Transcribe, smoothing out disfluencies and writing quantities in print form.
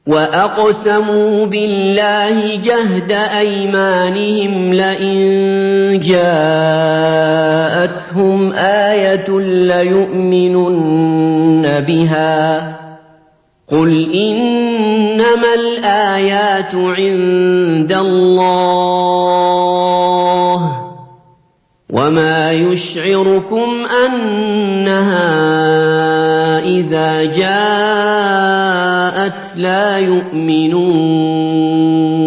وَأَقْسَمُوا بِاللَّهِ جَهْدَ أَيْمَانِهِمْ لَئِن جَاءَتْهُمْ آيَةٌ لَّيُؤْمِنُنَّ بِهَا ۚ قُلْ إِنَّمَا الْآيَاتُ عِندَ اللَّهِ ۖ وَمَا يُشْعِرُكُمْ أَنَّهَا إِذَا جَاءَتْ لَا يُؤْمِنُونَ